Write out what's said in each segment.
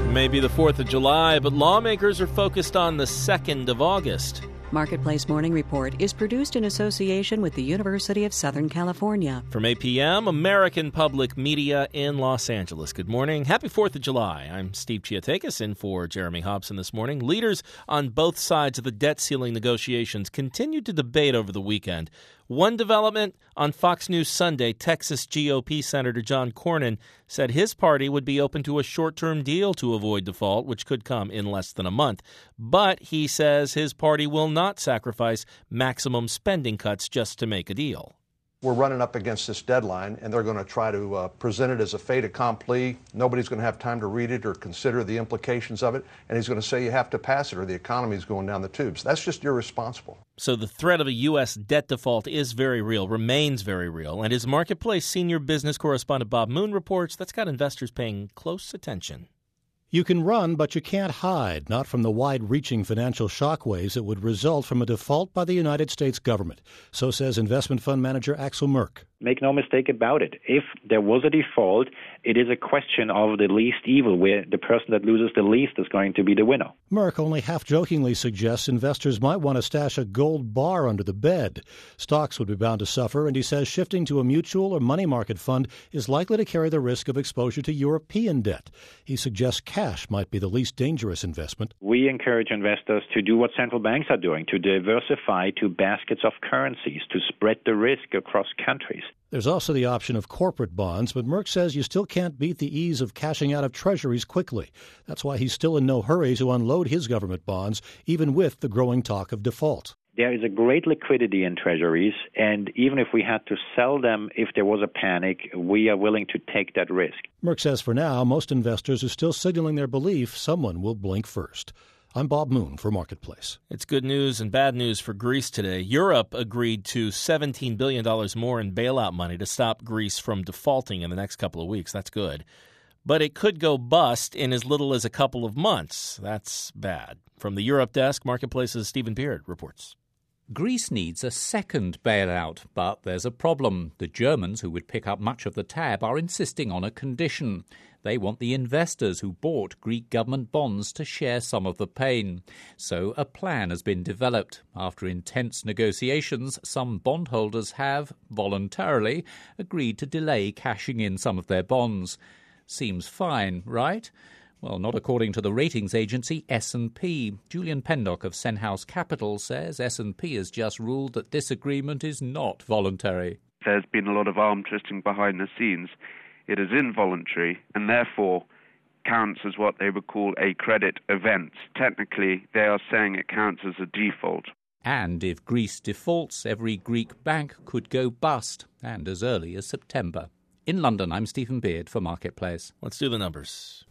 Maybe the 4th of July, but lawmakers are focused on the 2nd of August. Marketplace Morning Report is produced in association with the University of Southern California. From 8 p.m., American Public Media in Los Angeles. Good morning. Happy 4th of July. I'm Steve Chiatakis in for Jeremy Hobson this morning. Leaders on both sides of the debt ceiling negotiations continued to debate over the weekend. One development on Fox News Sunday, Texas GOP Senator John Cornyn said his party would be open to a short-term deal to avoid default, which could come in less than a month. But he says his party will not sacrifice maximum spending cuts just to make a deal. We're running up against this deadline, and they're going to try to present it as a fait accompli. Nobody's going to have time to read it or consider the implications of it, and he's going to say you have to pass it or the economy's going down the tubes. That's just irresponsible. So the threat of a U.S. debt default is very real, remains very real, and as Marketplace senior business correspondent Bob Moon reports, that's got investors paying close attention. You can run, but you can't hide, not from the wide-reaching financial shockwaves that would result from a default by the United States government. So says investment fund manager Axel Merck. Make no mistake about it. If there was a default, it is a question of the least evil, where the person that loses the least is going to be the winner. Merck only half-jokingly suggests investors might want to stash a gold bar under the bed. Stocks would be bound to suffer, and he says shifting to a mutual or money market fund is likely to carry the risk of exposure to European debt. He suggests cash might be the least dangerous investment. We encourage investors to do what central banks are doing, to diversify to baskets of currencies, to spread the risk across countries. There's also the option of corporate bonds, but Merck says you still can't beat the ease of cashing out of treasuries quickly. That's why he's still in no hurry to unload his government bonds, even with the growing talk of default. There is a great liquidity in treasuries, and even if we had to sell them if there was a panic, we are willing to take that risk. Merck says for now, most investors are still signaling their belief someone will blink first. I'm Bob Moon for Marketplace. It's good news and bad news for Greece today. Europe agreed to $17 billion more in bailout money to stop Greece from defaulting in the next couple of weeks. That's good. But it could go bust in as little as a couple of months. That's bad. From the Europe desk, Marketplace's Stephen Beard reports. Greece needs a second bailout, but there's a problem. The Germans, who would pick up much of the tab, are insisting on a condition. They want the investors who bought Greek government bonds to share some of the pain. So a plan has been developed. After intense negotiations, some bondholders have, voluntarily, agreed to delay cashing in some of their bonds. Seems fine, right? Well, not according to the ratings agency S&P. Julian Pendock of Senhouse Capital says S&P has just ruled that this agreement is not voluntary. There's been a lot of arm twisting behind the scenes. It is involuntary and therefore counts as what they would call a credit event. Technically, they are saying it counts as a default. And if Greece defaults, every Greek bank could go bust, and as early as September. In London, I'm Stephen Beard for Marketplace. Let's do the numbers.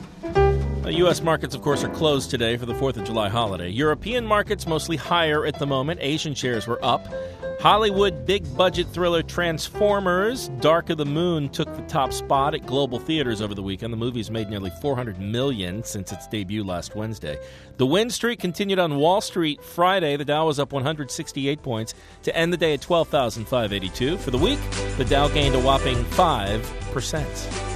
U.S. markets, of course, are closed today for the 4th of July holiday. European markets mostly higher at the moment. Asian shares were up. Hollywood big-budget thriller Transformers: Dark of the Moon took the top spot at global theaters over the weekend. The movie's made nearly $400 million since its debut last Wednesday. The win streak continued on Wall Street Friday. The Dow was up 168 points to end the day at 12,582. For the week, the Dow gained a whopping 5%.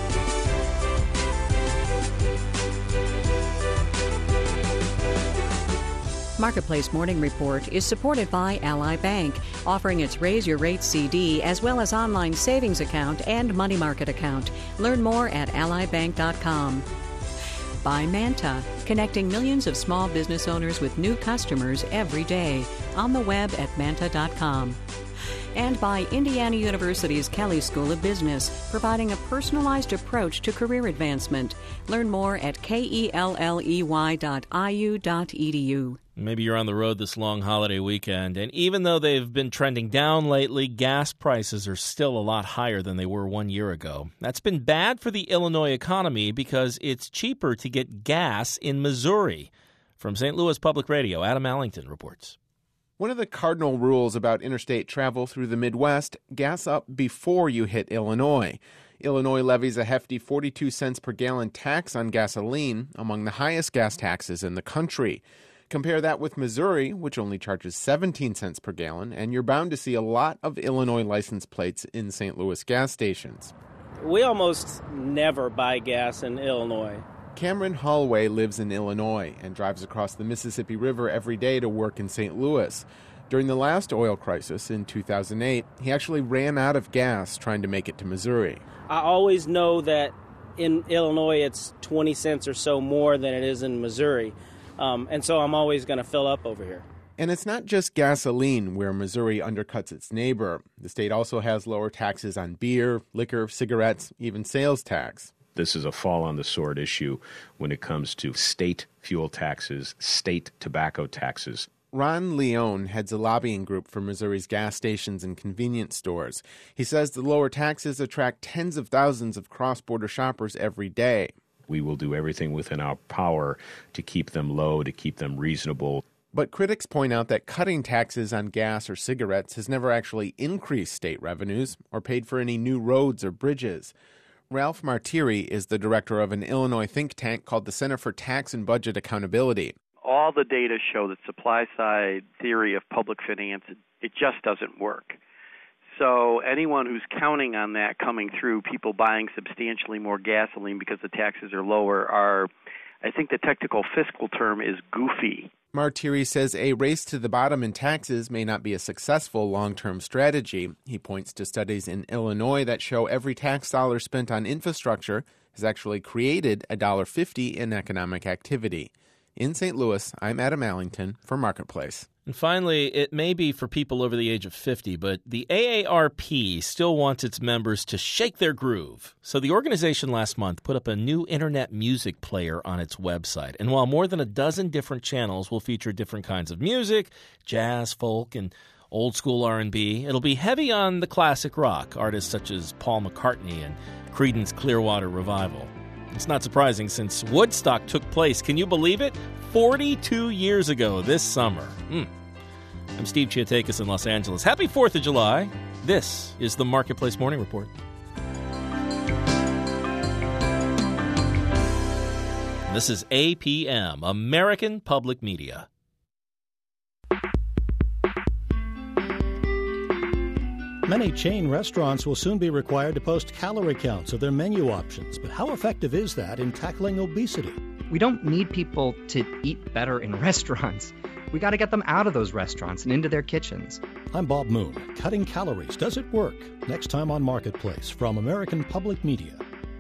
Marketplace Morning Report is supported by Ally Bank, offering its Raise Your Rates CD as well as online savings account and money market account. Learn more at allybank.com. By Manta, connecting millions of small business owners with new customers every day. On the web at manta.com. And by Indiana University's Kelley School of Business, providing a personalized approach to career advancement. Learn more at kelley.iu.edu. Maybe you're on the road this long holiday weekend, and even though they've been trending down lately, gas prices are still a lot higher than they were 1 year ago. That's been bad for the Illinois economy because it's cheaper to get gas in Missouri. From St. Louis Public Radio, Adam Allington reports. One of the cardinal rules about interstate travel through the Midwest, gas up before you hit Illinois. Illinois levies a hefty 42 cents per gallon tax on gasoline, among the highest gas taxes in the country. Compare that with Missouri, which only charges 17 cents per gallon, and you're bound to see a lot of Illinois license plates in St. Louis gas stations. We almost never buy gas in Illinois. Cameron Holloway lives in Illinois and drives across the Mississippi River every day to work in St. Louis. During the last oil crisis in 2008, he actually ran out of gas trying to make it to Missouri. I always know that in Illinois it's 20 cents or so more than it is in Missouri, and so I'm always going to fill up over here. And it's not just gasoline where Missouri undercuts its neighbor. The state also has lower taxes on beer, liquor, cigarettes, even sales tax. This is a fall-on-the-sword issue when it comes to state fuel taxes, state tobacco taxes. Ron Leone heads a lobbying group for Missouri's gas stations and convenience stores. He says the lower taxes attract tens of thousands of cross-border shoppers every day. We will do everything within our power to keep them low, to keep them reasonable. But critics point out that cutting taxes on gas or cigarettes has never actually increased state revenues or paid for any new roads or bridges. Ralph Martiri is the director of an Illinois think tank called the Center for Tax and Budget Accountability. All the data show that supply-side theory of public finance, it just doesn't work. So anyone who's counting on that coming through, people buying substantially more gasoline because the taxes are lower, I think the technical fiscal term is goofy. Martiri says a race to the bottom in taxes may not be a successful long-term strategy. He points to studies in Illinois that show every tax dollar spent on infrastructure has actually created $1.50 in economic activity. In St. Louis, I'm Adam Allington for Marketplace. And finally, it may be for people over the age of 50, but the AARP still wants its members to shake their groove. So the organization last month put up a new internet music player on its website. And while more than a dozen different channels will feature different kinds of music, jazz, folk, and old school R&B, it'll be heavy on the classic rock, artists such as Paul McCartney and Creedence Clearwater Revival. It's not surprising since Woodstock took place, can you believe it, 42 years ago this summer. I'm Steve Chiatakis in Los Angeles. Happy 4th of July. This is the Marketplace Morning Report. This is APM, American Public Media. Many chain restaurants will soon be required to post calorie counts of their menu options. But how effective is that in tackling obesity? We don't need people to eat better in restaurants. We got to get them out of those restaurants and into their kitchens. I'm Bob Moon. Cutting calories, does it work? Next time on Marketplace from American Public Media.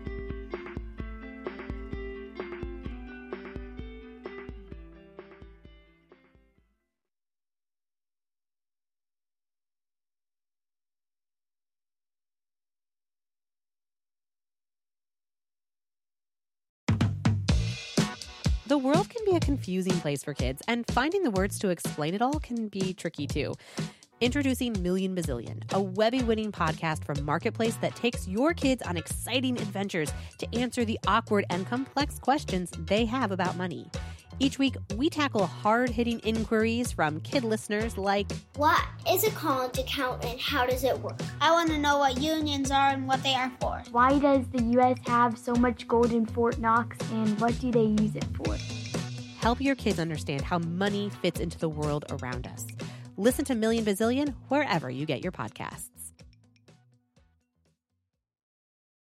The world can be a confusing place for kids, and finding the words to explain it all can be tricky too. Introducing Million Bazillion, a Webby-winning podcast from Marketplace that takes your kids on exciting adventures to answer the awkward and complex questions they have about money. Each week, we tackle hard-hitting inquiries from kid listeners like, what is a college account and how does it work? I want to know what unions are and what they are for. Why does the U.S. have so much gold in Fort Knox and what do they use it for? Help your kids understand how money fits into the world around us. Listen to Million Bazillion wherever you get your podcasts.